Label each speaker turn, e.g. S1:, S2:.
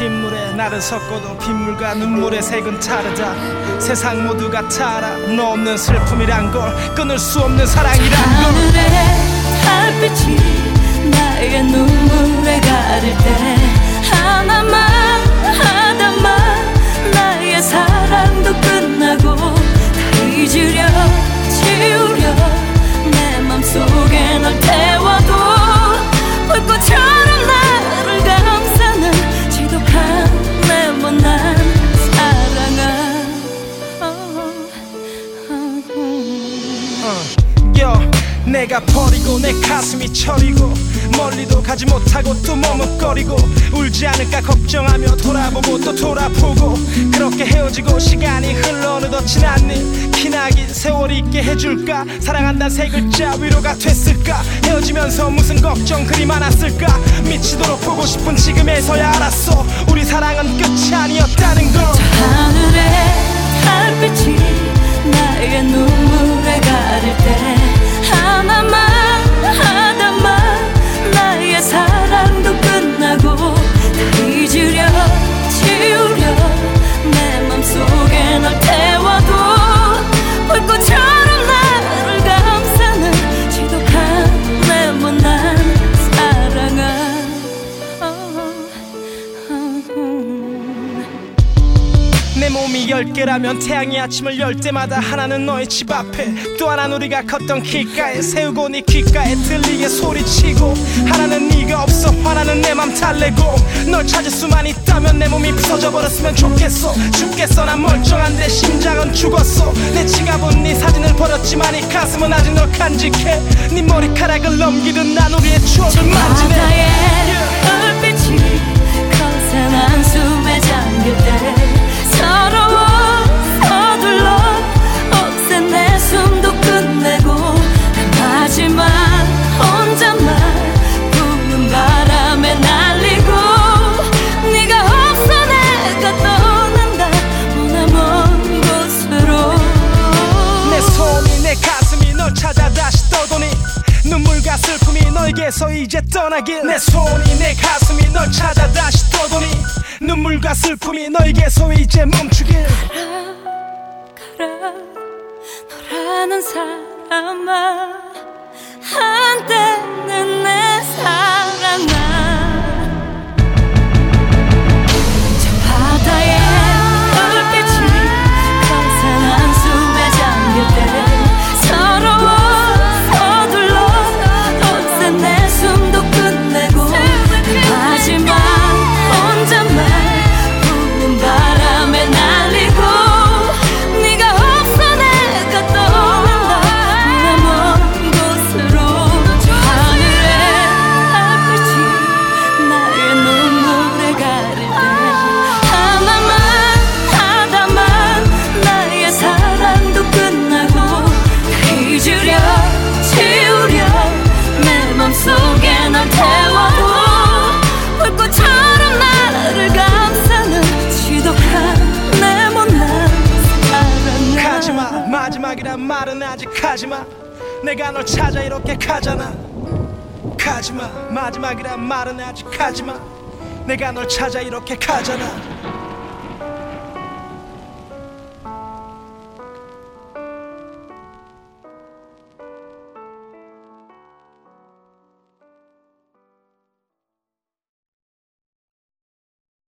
S1: 빗물에 나를 섞어도 빗물과 눈물의 색은 다르다. 세상 모두가 다 알아. 너 없는 슬픔이란 걸, 끊을 수 없는 사랑이란 걸.
S2: 하늘의 달빛이 나의 눈물에 가릴 때 하나만 나의 사랑도 끝나고 다 잊으려 지우려 내 맘속에 널 태워도 불꽃처럼 나를 감싸는 지독한 내 못난 사랑아.
S1: 내가 버리고 내 가슴이 저리고 멀리도 가지 못하고 또 머뭇거리고 울지 않을까 걱정하며 돌아보고 또 돌아보고 그렇게 헤어지고 시간이 흘러 어느덧 지났니. 기나긴 세월이 있게 해줄까. 사랑한다는 세 글자 위로가 됐을까. 헤어지면서 무슨 걱정 그리 많았을까. 미치도록 보고 싶은 지금에서야 알았어. 우리 사랑은 끝이 아니었다는 걸.
S2: 하늘의 달빛이 나의 눈물에 가릴 때 하나만 나의 사랑도 끝나고 다 잊으려 지우려 내 맘속에 널 태워도 불꽃처럼 나를 감싸는 지독한 내 못난 사랑아.
S1: 내 몸이 10개라면 태양이 아침을 열 때마다 하나는 너의 집 앞에, 또 하나는 우리가 걷던 길가에 세우고 네 귓가에 들리게 소리치고, 하나는 네가 없어 하나는 내 맘 달래고. 널 찾을 수만 있다면 내 몸이 부서져 버렸으면 좋겠어. 죽겠어 난 멀쩡한데 심장은 죽었어. 내 지갑은 네 사진을 버렸지만 이 가슴은 아직 널 간직해. 네 머리카락을 넘기듯 난 우리의 추억을 만지네.
S2: 바다의 불빛이 거센 한숨에 잠길 때 서러워 서둘러 억센 내 숨도 끝내고 마지막 혼잣말 부는 바람에 날리고 네가 없어 내가 떠난다 머나먼 곳으로.
S1: 내 손이 내 가슴이 널 찾아 다시 떠도니 눈물과 슬픔이 너에게서 이제 떠나길. 내 손이 내 가슴이 널 찾아 다시 떠도니 눈물과 슬픔이 너에게서 이제 멈추길.
S2: 가라 너라는 사람아 한때는 내 사랑아. 저 바다의 불빛이 거센 한숨에 잠길 때 서러워 서둘러 억센 내 숨도 끝내고 마지막 혼잣말 부는 바람에 날리고 네가 없어 내가 떠난다 머나먼 곳으로. 하늘의 달빛이 나의 눈물에 가릴 때 하나만 나의 사랑도 끝나고 다 잊으려 지우려 내 맘속에 널 태워도 불꽃처럼 나를 감싸는 지독한 내 못난 사랑아.
S1: 가지마 마지막이란 말은 아직 하지마. 내가 널 찾아 이렇게 가잖아. 가지마 마지막이란 말은 아직 하지마. 내가 널 찾아 이렇게 가잖아.